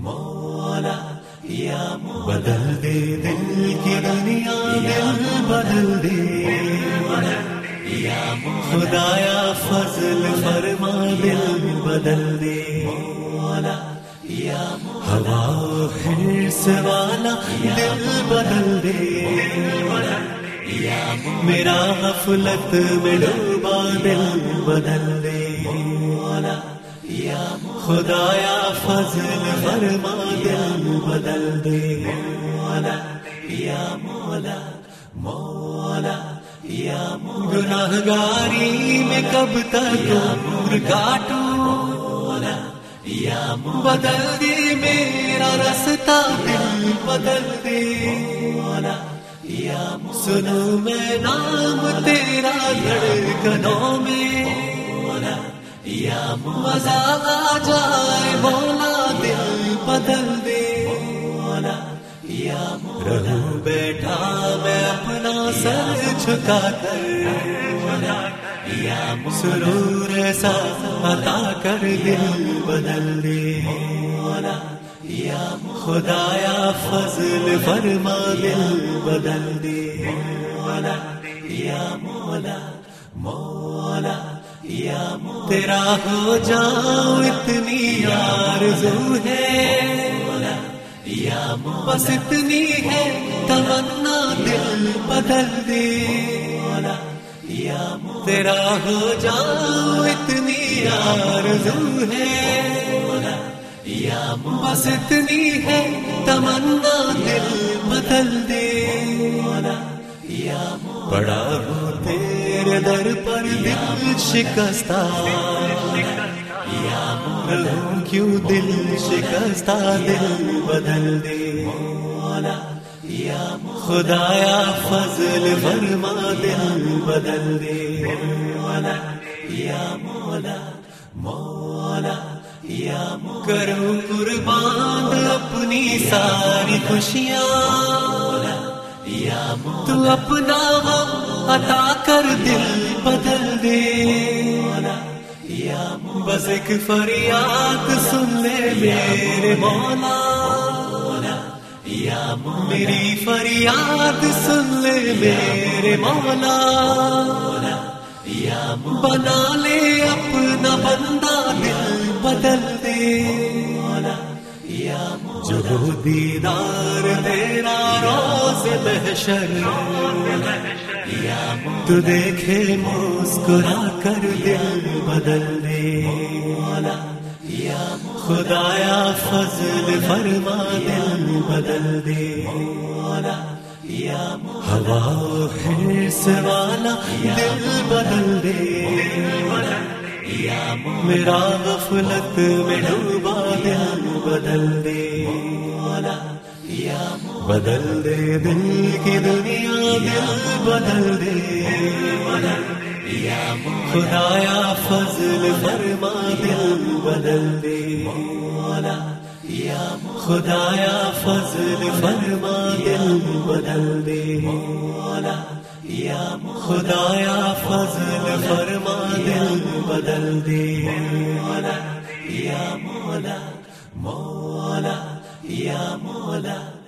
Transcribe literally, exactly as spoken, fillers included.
مولا یا مولا بدل دے دل کی دنیا دل بدل دے یا مولا خدایا فضل فرما دل بدل دے مولا یا مولا ہوا حرص والا دل بدل دے یا مولا میرا غفلت میں ڈوبا دل بدل دے مولا یا خدایا فضل فرما دل بدل دے مولا یا مولا مولا یا مولا گناہگاری میں کب تک عمر کاٹوں مولا یا مولا بدل دے میرا رستہ دل بدل دے مولا یا مولا سنو میں نام تیرا دھڑکنوں میں مولا یا مزہ آ جائے مولا دل بدل دے مولا یا رہوں بیٹھا میں اپنا سر جھکا کر مولا یا سرور ایسا عطا کر دل بدل دے مولا یا خدایا فضل فرما دل بدل دے مولا یا مولا مولا یا مولا تیرا ہو جاؤں اتنی آرزو ہے مولا یا مولا بس اتنی ہے تمنا دل بدل دے مولا یا مولا تیرا ہو جاؤں اتنی آرزو ہے مولا یا مولا بس اتنی ہے تمنا دل بدل دے مولا یا مولا پڑا ہو تیرے در پر دل شکستہ یا مولا کیوں دل شکستہ دل بدل دے مولا یا خدایا فضل فرما دل بدل دے مولا یا مولا مولا یا کروں قربان اپنی ساری خوشیاں مولا یا تو اپنا غم عطا کر دل بدل دے مولا یا بس ایک فریاد سن لے میرے مولا مولا یا میری فریاد سن لے میرے مولا مولا یا بنا لے اپنا بندہ دل بدل دے مولا یا جو دیدار تیرا روز محشر یا تو دیکھے مسکرا کر دل بدل دے مولا یا خدایا فضل فرما دل بدل دے مولا یا ہوا حرص والا دل بدل دے یا میرا غفلت میں ڈوبا دل بدل دے مولا یا بدل دے دل کی دنیا دل بدل دے مولا یا خدایا فضل فرما دل بدل دے مولا یا خدایا فضل فرما دل بدل دے مولا یا خدایا فضل فرما دل بدل دے مولا یا مولا مولا یا مولا